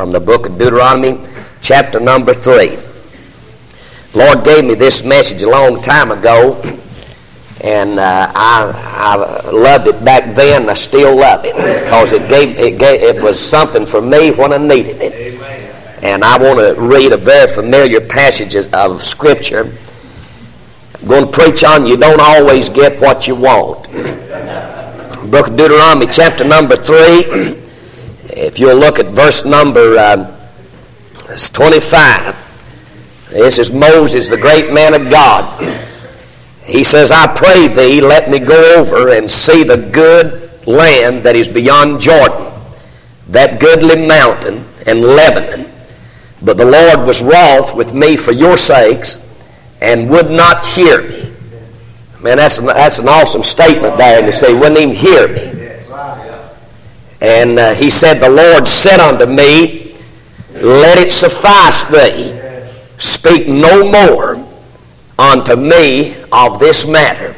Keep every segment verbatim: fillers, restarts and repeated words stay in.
From the book of Deuteronomy, chapter number three. Lord gave me this message a long time ago, and uh, I, I loved it back then. I still love it because it gave it gave it was something for me when I needed it. Amen. And I want to read a very familiar passage of Scripture. I'm going to preach on you don't always get what you want. Book of Deuteronomy, chapter number three. If you'll look at verse number uh, twenty-five, this is Moses, the great man of God. He says, I pray thee, let me go over and see the good land that is beyond Jordan, that goodly mountain and Lebanon. But the Lord was wroth with me for your sakes, and would not hear me. Man, that's an, that's an awesome statement there, and to say, he wouldn't even hear me. And uh, he said, the Lord said unto me, let it suffice thee. Speak no more unto me of this matter.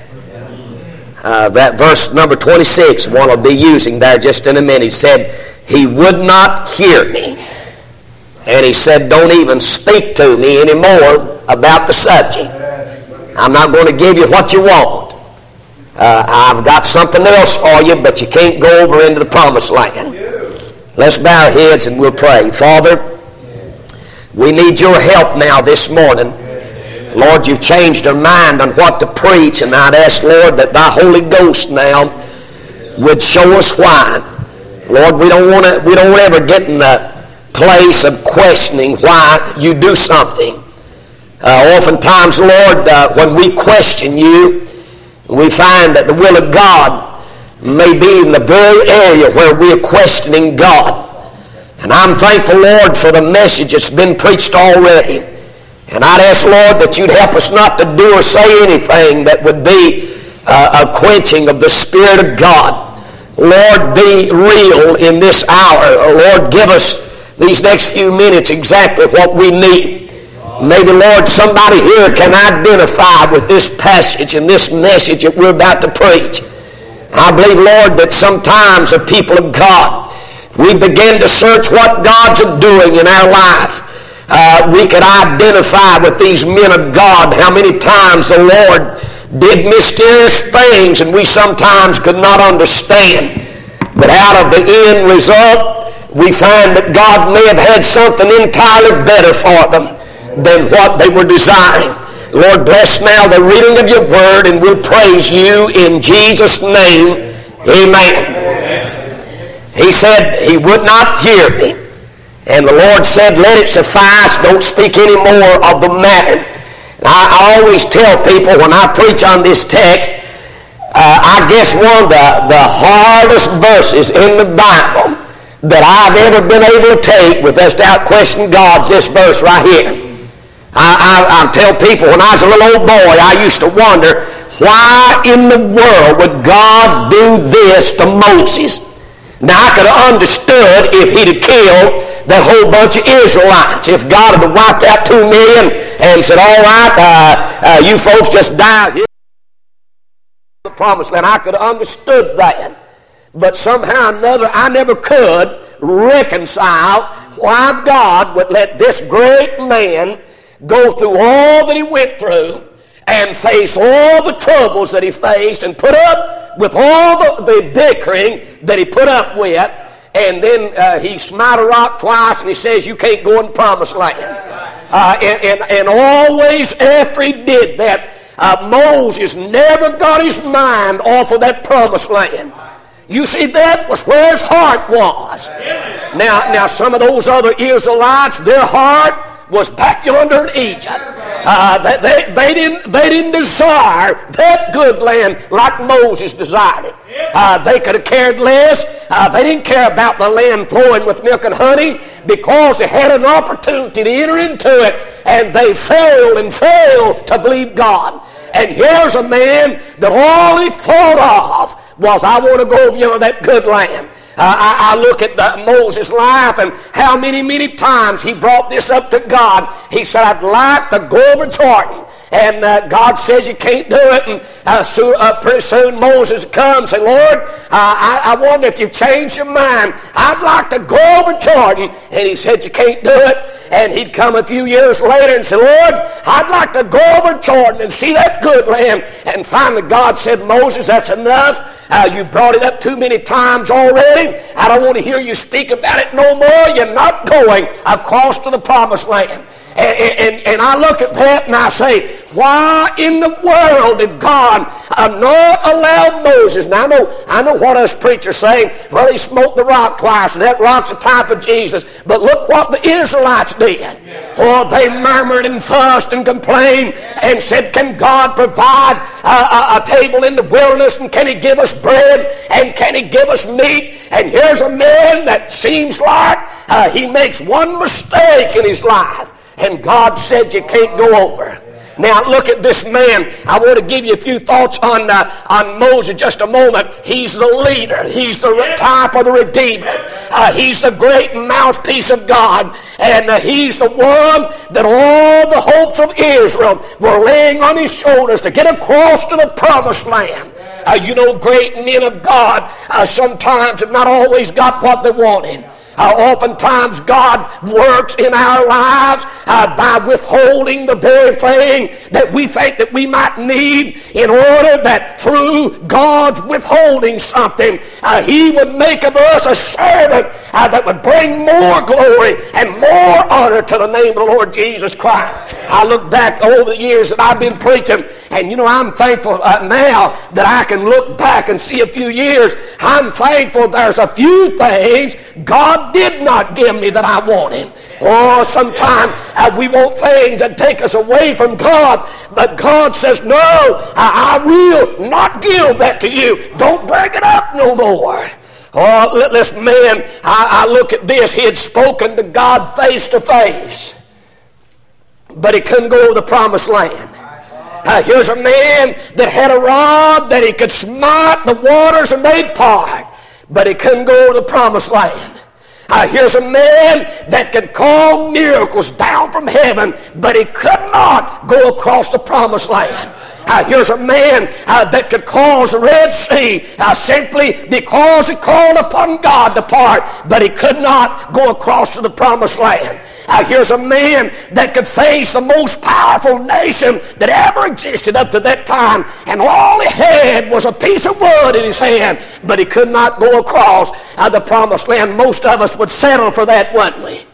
Uh, that verse number twenty-six, one will be using there just in a minute. He said, he would not hear me. And he said, don't even speak to me anymore about the subject. I'm not going to give you what you want. Uh, I've got something else for you, but you can't go over into the promised land. Let's bow our heads and we'll pray. Father, we need your help now this morning. Lord, you've changed our mind on what to preach, and I'd ask, Lord, that thy Holy Ghost now would show us why. Lord, we don't want to we don't ever get in the place of questioning why you do something. Uh, oftentimes, Lord, uh, when we question you, we find that the will of God may be in the very area where we are questioning God. And I'm thankful, Lord, for the message that's been preached already. And I'd ask, Lord, that you'd help us not to do or say anything that would be uh, a quenching of the Spirit of God. Lord, be real in this hour. Lord, give us these next few minutes exactly what we need. Maybe, Lord, somebody here can identify with this passage and this message that we're about to preach. I believe, Lord, that sometimes the people of God, we begin to search what God's doing in our life. Uh, we could identify with these men of God how many times the Lord did mysterious things and we sometimes could not understand. But out of the end result, we find that God may have had something entirely better for them than what they were desiring. Lord, bless now the reading of your word, and we'll praise you in Jesus' name. Amen. Amen. He said he would not hear me. And the Lord said, let it suffice. Don't speak any more of the matter. I, I always tell people when I preach on this text, uh, I guess one of the, the hardest verses in the Bible that I've ever been able to take without question God's this verse right here. I, I, I tell people, when I was a little old boy, I used to wonder, why in the world would God do this to Moses? Now, I could have understood if he'd have killed that whole bunch of Israelites. If God had wiped out two million and said, all right, uh, uh, you folks just die here in the promised land, I could have understood that. But somehow or another, I never could reconcile why God would let this great man go through all that he went through and face all the troubles that he faced and put up with all the, the bickering that he put up with, and then uh, he smite a rock twice and he says you can't go in the promised land. Uh, and, and, and always after he did that, uh, Moses never got his mind off of that promised land. You see, that was where his heart was. Now, now some of those other Israelites, their heart was back yonder in Egypt. Uh, they, they, they, didn't, they didn't desire that good land like Moses desired it. Uh, they could have cared less. Uh, they didn't care about the land flowing with milk and honey because they had an opportunity to enter into it, and they failed and failed to believe God. And here's a man that all he thought of was, I want to go over, you know, that good land. Uh, I, I look at the, Moses' life and how many, many times he brought this up to God. He said, I'd like to go over Jordan and uh, God says you can't do it. And uh, so, uh, pretty soon Moses comes and say, Lord, uh, I, I wonder if you've changed your mind. I'd like to go over Jordan. And he said, you can't do it. And he'd come a few years later and say, Lord, I'd like to go over Jordan and see that good land. And finally God said, Moses, that's enough. Uh, you brought it up too many times already. I don't want to hear you speak about it no more. You're not going across to the promised land. And, and, and I look at that and I say, why in the world did God uh, not allow Moses? Now I know, I know what us preachers say. Well, he smote the rock twice, and that rock's a type of Jesus. But look what the Israelites did. Oh, they murmured and fussed and complained and said, can God provide a, a, a table in the wilderness, and can he give us bread, and can he give us meat? And here's a man that seems like uh, he makes one mistake in his life. And God said you can't go over. Now look at this man. I want to give you a few thoughts on uh, on Moses just a moment. He's the leader. He's the type of the Redeemer. Uh, he's the great mouthpiece of God. And uh, he's the one that all the hopes of Israel were laying on his shoulders to get across to the promised land. Uh, you know, great men of God uh, sometimes have not always got what they wanted. Uh, oftentimes God works in our lives uh, by withholding the very thing that we think that we might need, in order that through God's withholding something, uh, he would make of us a servant uh, that would bring more glory and more honor to the name of the Lord Jesus Christ. I look back over the years that I've been preaching, and you know, I'm thankful uh, now that I can look back and see a few years. I'm thankful there's a few things God did not give me that I wanted. Oh, sometimes uh, we want things that take us away from God, but God says, no, I, I will not give that to you. Don't bring it up no more. Oh, this man, I, I look at this. He had spoken to God face to face, but he couldn't go to the promised land. Uh, here's a man that had a rod that he could smite the waters and they'd part, but he couldn't go to the promised land. Uh, here's a man that could call miracles down from heaven, but he could not go across the promised land. Uh, here's a man uh, that could cause the Red Sea uh, simply because he called upon God to part, but he could not go across to the promised land. Uh, here's a man that could face the most powerful nation that ever existed up to that time, and all he had was a piece of wood in his hand, but he could not go across uh, the promised land. Most of us would settle for that, wouldn't we?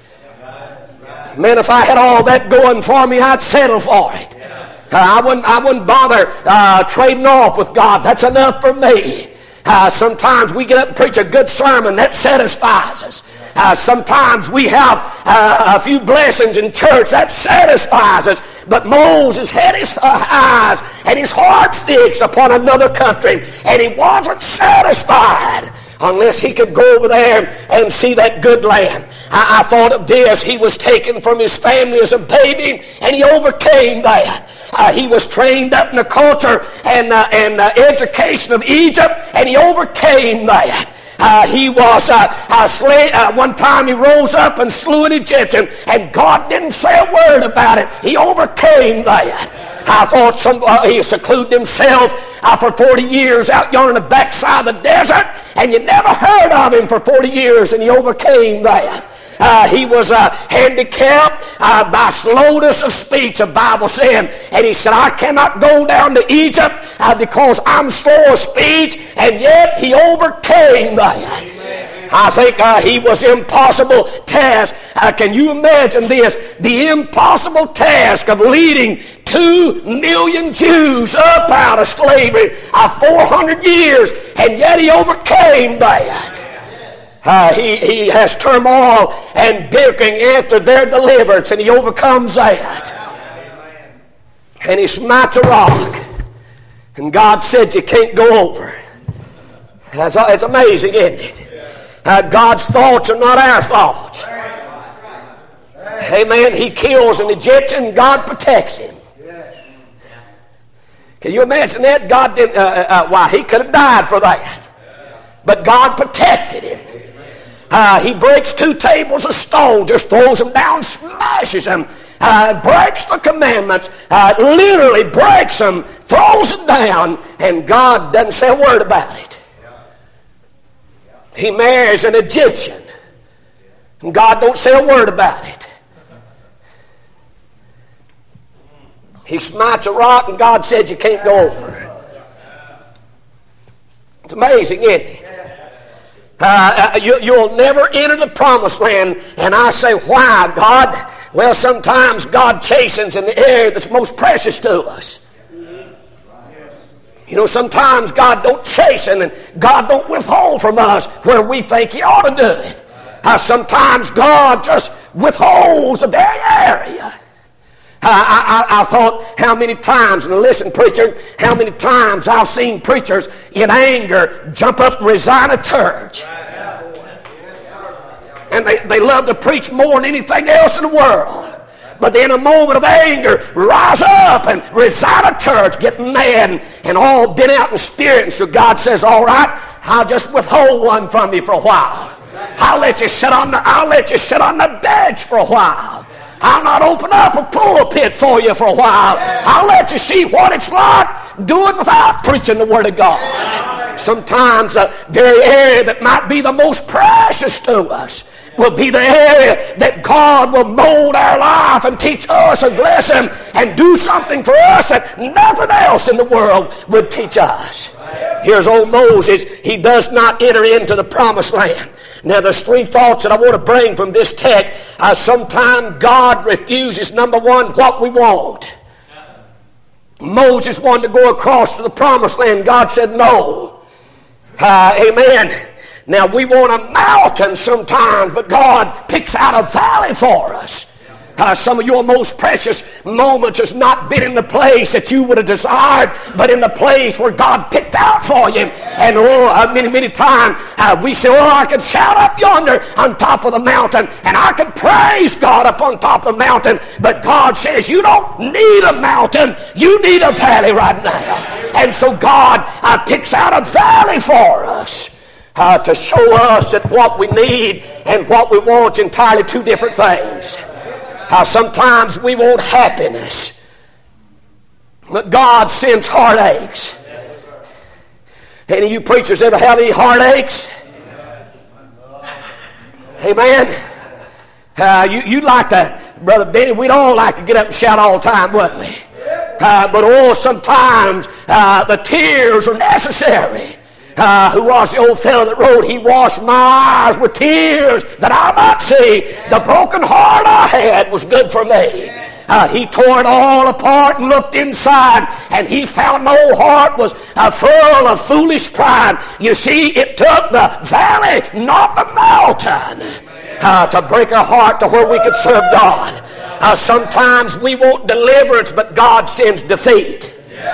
Man, if I had all that going for me, I'd settle for it. Uh, I wouldn't, I wouldn't bother uh, trading off with God. That's enough for me. Uh, sometimes we get up and preach a good sermon. That satisfies us. Uh, sometimes we have uh, a few blessings in church. That satisfies us. But Moses had his eyes and his heart fixed upon another country, and he wasn't satisfied unless he could go over there and see that good land. I, I thought of this. He was taken from his family as a baby, and he overcame that. Uh, he was trained up in the culture and, uh, and uh, education of Egypt, and he overcame that. Uh, he was uh, uh, slay, uh, one time he rose up and slew an Egyptian, and God didn't say a word about it. He overcame that. I thought some, uh, he secluded himself uh, for forty years out yonder on the backside of the desert, and you never heard of him for forty years, and he overcame that. Uh, he was uh, handicapped uh, by slowness of speech, the Bible said. And he said, I cannot go down to Egypt uh, because I'm slow of speech. And yet he overcame that. Amen. I think uh, he was impossible task. Uh, can you imagine this? The impossible task of leading two million Jews up out of slavery of four hundred years. And yet he overcame that. Uh, he, he has turmoil and bickering after their deliverance, and he overcomes that. And he smites a rock, and God said you can't go over. That's, it's amazing, isn't it? Uh, God's thoughts are not our thoughts. Amen. He kills an Egyptian, God protects him. Can you imagine that? God didn't, uh, uh, why, he could have died for that. But God protected him. Uh, he breaks two tables of stone, just throws them down, smashes them. uh, breaks the commandments, uh, literally breaks them, throws it down, and God doesn't say a word about it. He marries an Egyptian, and God don't say a word about it. He smites a rock, and God said you can't go over it. It's amazing, isn't it? Uh, you, you'll never enter the promised land. And I say, why, God? Well, sometimes God chastens in the area that's most precious to us. You know, sometimes God don't chasten and God don't withhold from us where we think He ought to do it. Uh, sometimes God just withholds the very area. I, I, I thought how many times, and listen, preacher, how many times I've seen preachers in anger jump up and resign a church. And they, they love to preach more than anything else in the world. But then a moment of anger, rise up and resign a church, get mad and, and all bent out in spirit. And so God says, all right, I'll just withhold one from you for a while. I'll let you sit on the, I'll let you sit on the bench for a while. I'll not open up a pulpit for you for a while. I'll let you see what it's like doing without preaching the Word of God. Sometimes the very area that might be the most precious to us will be the area that God will mold our life and teach us a lesson and do something for us that nothing else in the world would teach us. Here's old Moses. He does not enter into the promised land. Now there's three thoughts that I want to bring from this text. Uh, sometimes God refuses, number one, what we want. Moses wanted to go across to the promised land. God said no. Uh, amen. Now we want a mountain sometimes, but God picks out a valley for us. Uh, some of your most precious moments has not been in the place that you would have desired, but in the place where God picked out for you. And oh, uh, many, many times uh, we say, oh, I can shout up yonder on top of the mountain, and I can praise God up on top of the mountain. But God says, you don't need a mountain, you need a valley right now. And so God uh, picks out a valley for us uh, to show us that what we need and what we want is entirely two different things. How sometimes we want happiness, but God sends heartaches. Any of you preachers ever have any heartaches? Amen. Uh, you, you'd like to, Brother Benny, we'd all like to get up and shout all the time, wouldn't we? Uh, but oh, sometimes uh, the tears are necessary. Uh, who was the old fellow that wrote, he washed my eyes with tears that I might see. The broken heart I had was good for me. Uh, he tore it all apart and looked inside, and he found my old heart was uh, full of foolish pride. You see, it took the valley, not the mountain, uh, to break our heart to where we could serve God. Uh, sometimes we want deliverance, but God sends defeat.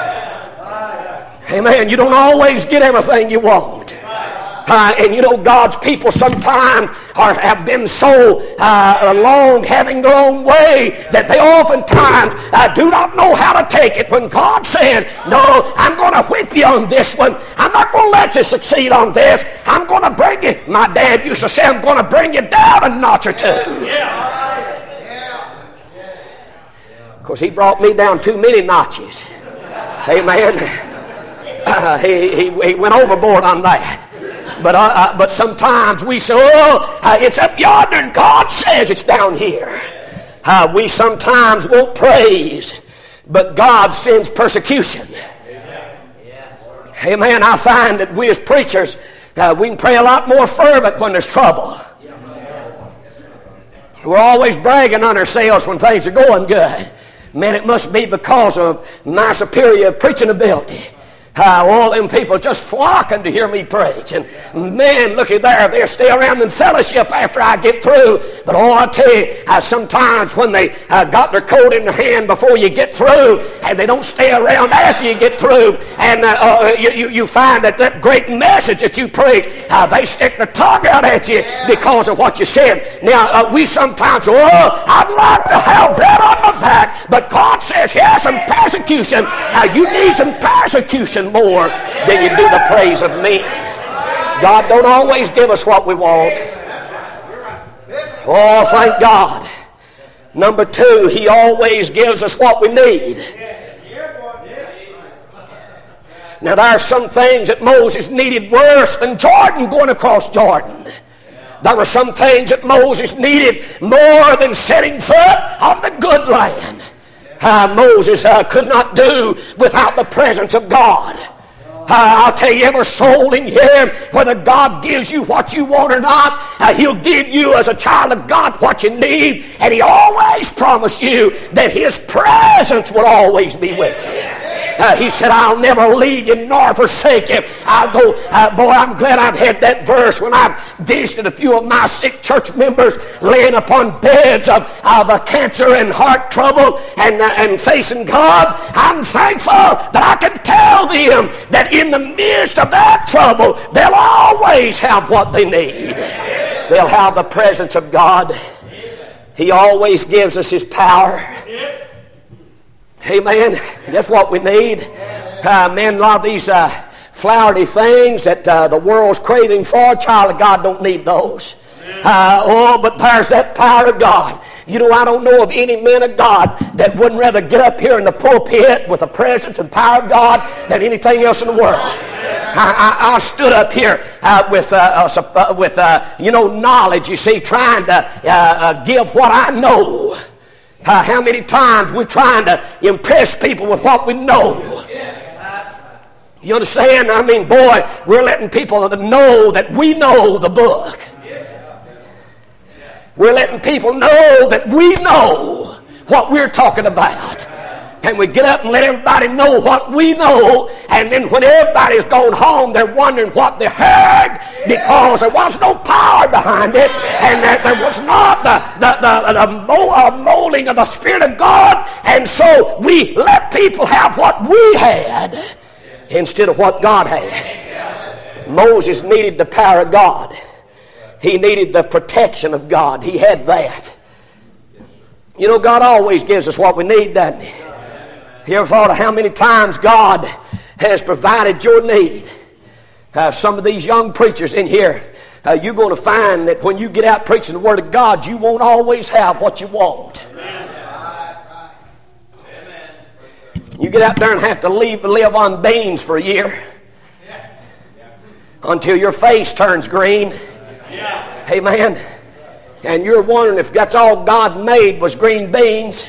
Amen. You don't always get everything you want. Uh, and you know, God's people sometimes are, have been so uh, long having their own way that they oftentimes uh, do not know how to take it. When God says, no, I'm going to whip you on this one. I'm not going to let you succeed on this. I'm going to bring you, my dad used to say, I'm going to bring you down a notch or two. Because he brought me down too many notches. Amen. Uh, he, he, he went overboard on that. But uh, uh, but sometimes we say, oh, uh, it's up yonder, and God says it's down here. Uh, we sometimes won't praise, but God sends persecution. Amen. I find that we as preachers, uh, we can pray a lot more fervent when there's trouble. We're always bragging on ourselves when things are going good. Man, it must be because of my superior preaching ability. Uh, all them people just flocking to hear me preach. And man, looky there, they'll stay around in fellowship after I get through. But oh, I tell you, uh, sometimes when they uh, got their coat in their hand before you get through, and they don't stay around after you get through, and uh, uh, you, you, you find that that great message that you preach, uh, they stick their tongue out at you because of what you said. Now, uh, we sometimes, oh, I'd like to have that on my back, but God says, here's some persecution. Uh, you need some persecution more than you do the praise of men. God don't always give us what we want. Oh, thank God. Number two, He always gives us what we need. Now, there are some things that Moses needed worse than Jordan going across Jordan. There were some things that Moses needed more than setting foot on the good land. Uh, Moses uh, could not do without the presence of God. Uh, I'll tell you, every soul in here, whether God gives you what you want or not, uh, He'll give you as a child of God what you need, and He always promised you that His presence would always be with you. Uh, he said, I'll never leave you nor forsake you. I'll go, uh, boy, I'm glad I've had that verse when I've visited a few of my sick church members laying upon beds of, of uh, cancer and heart trouble and, uh, and facing God. I'm thankful that I can tell them that in the midst of that trouble, they'll always have what they need. They'll have the presence of God. He always gives us His power. Amen. That's what we need. Uh, man, a lot of these uh, flowery things that uh, the world's craving for, child of God don't need those. Uh, oh, but there's that power of God. You know, I don't know of any man of God that wouldn't rather get up here in the pulpit with the presence and power of God than anything else in the world. I, I, I stood up here uh, with, uh, uh, with uh, you know, knowledge, you see, trying to uh, uh, give what I know. Uh, how many times we're trying to impress people with what we know. You understand? I mean, boy, we're letting people know that we know the book. We're letting people know that we know what we're talking about. And we get up and let everybody know what we know, and then when everybody's gone home, they're wondering what they heard because there was no power behind it, and that there was not the, the, the, the molding of the Spirit of God, and so we let people have what we had instead of what God had. Moses needed the power of God. He needed the protection of God. He had that. You know, God always gives us what we need, doesn't He? You ever thought of how many times God has provided your need? Uh, some of these young preachers in here, uh, you're going to find that when you get out preaching the Word of God, you won't always have what you want. You get out there and have to leave, live on beans for a year until your face turns green. Amen. And you're wondering if that's all God made was green beans.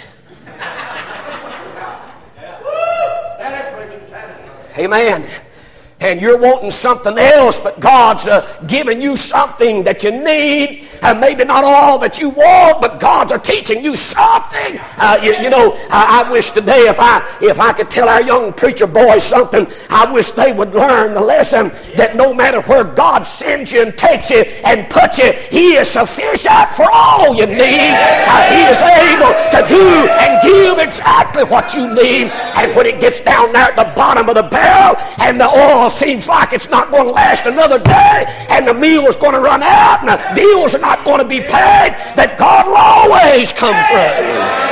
Amen. And you're wanting something else, but God's uh, giving you something that you need, and maybe not all that you want, but God's are teaching you something. Uh, you, you know, I, I wish today if I if I could tell our young preacher boys something, I wish they would learn the lesson that no matter where God sends you and takes you and puts you, He is sufficient for all you need. Uh, he is able to do and give exactly what you need. And when it gets down there at the bottom of the barrel and the oil seems like it's not going to last another day, and the meal is going to run out, and the bills are not going to be paid, that God will always come through.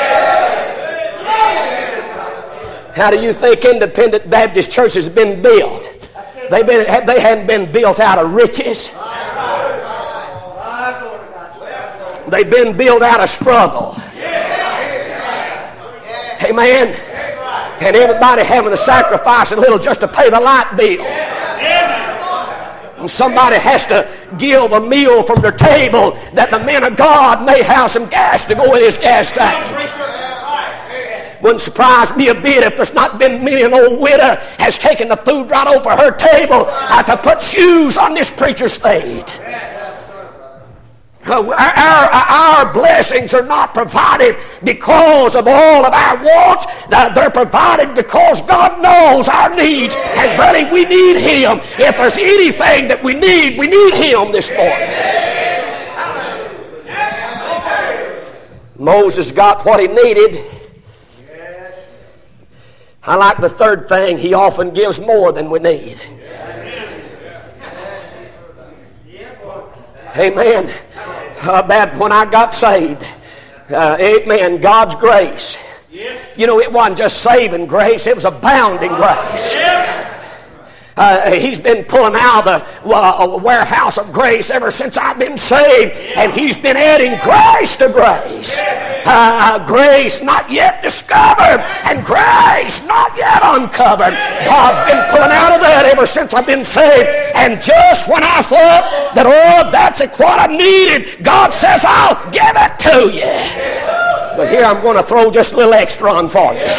How do you think independent Baptist churches have been built? They've been, they hadn't been built out of riches. They've been built out of struggle. Amen. And everybody having to sacrifice a little just to pay the light bill. And somebody has to give a meal from their table that the man of God may have some gas to go in his gas tank. Wouldn't surprise me a bit if there's not been many an old widow has taken the food right over her table uh, to put shoes on this preacher's feet. Uh, our, our, our blessings are not provided because of all of our wants. They're provided because God knows our needs. And buddy, we need Him. If there's anything that we need, we need Him this morning. Moses got what he needed. I like the third thing. He often gives more than we need. Amen. Uh, that when I got saved, uh, amen, God's grace. You know, it wasn't just saving grace, it was abounding grace. Uh, he's been pulling out of the uh, warehouse of grace ever since I've been saved, and He's been adding grace to grace. Uh, grace not yet discovered, and grace not yet uncovered. God's been pulling out of that ever since I've been saved. And just when I thought that, oh, that's what I needed, God says, I'll give it to you. But here I'm going to throw just a little extra on for you.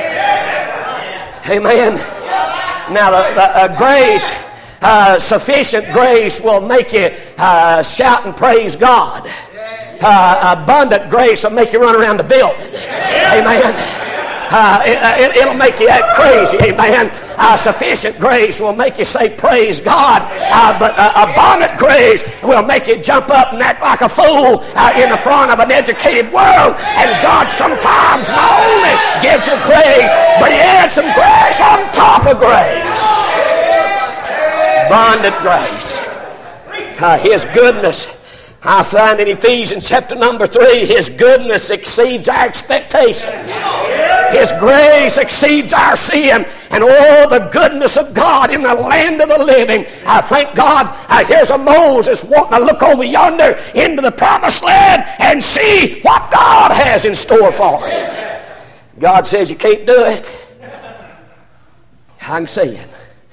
Amen. Now, the, the uh, grace, uh, sufficient grace will make you uh, shout and praise God. Uh, abundant grace will make you run around the building. Amen. Uh, it, it, it'll make you act crazy. Amen. Uh, sufficient grace will make you say praise God. Uh, but uh, abundant grace will make you jump up and act like a fool uh, in the front of an educated world. And God sometimes not only gives you grace, but He adds some grace on top of grace. Abundant grace. Uh, His goodness. I find in Ephesians chapter number three, His goodness exceeds our expectations. His grace exceeds our sin. And oh, the goodness of God in the land of the living. I thank God, uh, here's a Moses wanting to look over yonder into the promised land and see what God has in store for him. God says, you can't do it. I can see Him.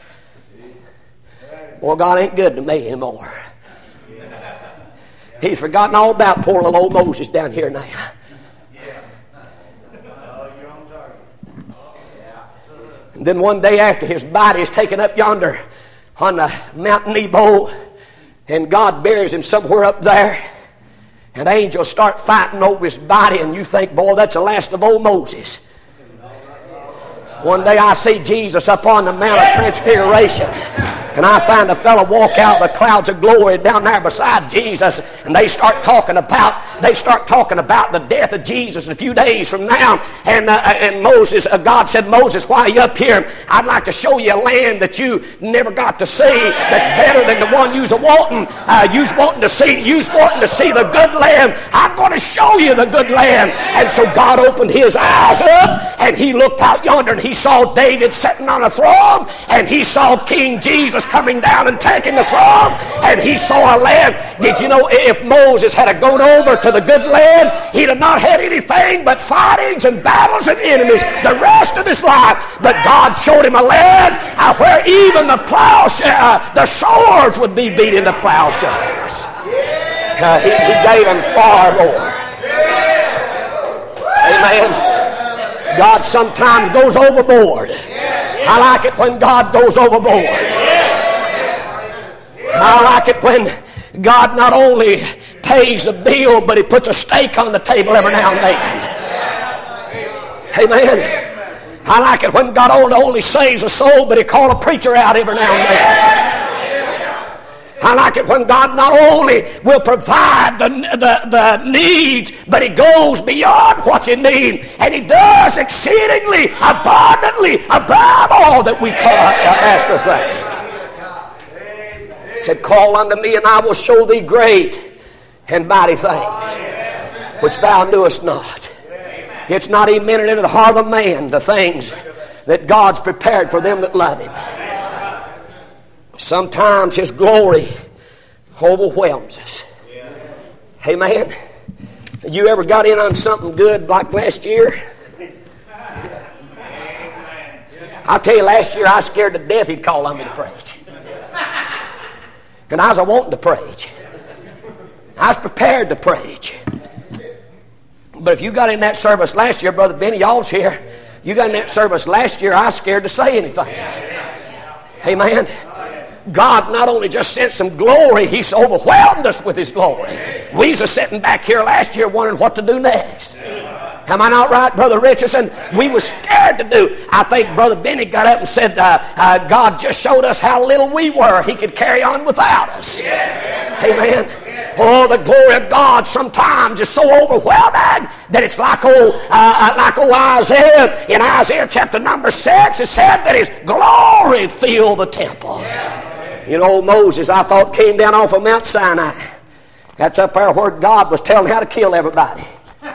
Boy, God ain't good to me anymore. He's forgotten all about poor little old Moses down here now. And then one day after, his body is taken up yonder on the Mount Nebo, and God buries him somewhere up there, and angels start fighting over his body, and you think, boy, that's the last of old Moses. One day I see Jesus up on the Mount of Transfiguration, and I find a fellow walk out of the clouds of glory down there beside Jesus, and they start talking about they start talking about the death of Jesus a few days from now. And uh, and Moses, uh, God said, Moses, why are you up here? I'd like to show you a land that you never got to see. That's better than the one you's wanting. Uh, you's wanting to see. You's wanting to see the good land. I'm going to show you the good land. And so God opened His eyes up, and He looked out yonder, and He saw David sitting on a throne, and He saw King Jesus coming down and taking the throne, and He saw a land. Did you know if Moses had gone over to the good land, he'd have not had anything but fightings and battles and enemies the rest of his life? But God showed him a land uh, where even the plowshare, uh, the swords would be beat into plowshares. Uh, he, he gave him far more. Amen. God sometimes goes overboard. I like it when God goes overboard. I like it when God not only pays a bill, but He puts a steak on the table every now and then. Amen. I like it when God not only saves a soul, but He calls a preacher out every now and then. I like it when God not only will provide the, the, the needs, but He goes beyond what you need, and He does exceedingly, abundantly, above all that we can ask or think. He said, call unto me, and I will show thee great and mighty things, which thou knewest not. It's not even entered into the heart of man, the things that God's prepared for them that love Him. Sometimes His glory overwhelms us. Amen. You ever got in on something good like last year? I'll tell you, last year I was scared to death He'd call on me to preach. And I was a wanting to preach. I was prepared to preach. But if you got in that service last year, Brother Benny, y'all's here. You got in that service last year, I was scared to say anything. Amen. God not only just sent some glory, He's overwhelmed us with His glory. We was sitting back here last year wondering what to do next. Am I not right, Brother Richardson? We were scared to do. I think Brother Benny got up and said, uh, uh, God just showed us how little we were. He could carry on without us. Amen. Oh, the glory of God sometimes is so overwhelming that it's like old, uh, like old Isaiah. In Isaiah chapter number six, it said that His glory filled the temple. You know, Moses, I thought, came down off of Mount Sinai. That's up there where God was telling how to kill everybody.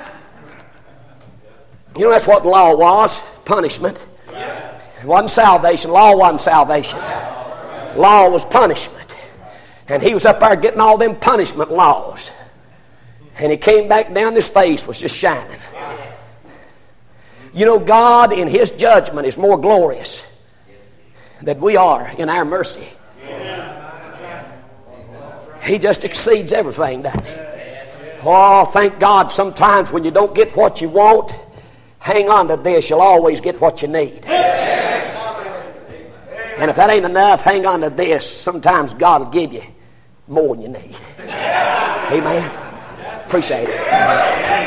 You know, that's what the law was, punishment. It wasn't salvation. Law wasn't salvation. Law was punishment. And He was up there getting all them punishment laws. And he came back down, his face was just shining. You know, God in His judgment is more glorious than we are in our mercy. He just exceeds everything, doesn't He? Oh, thank God sometimes when you don't get what you want, hang on to this, you'll always get what you need. And if that ain't enough, hang on to this. Sometimes God will give you more than you need. Amen. Appreciate it.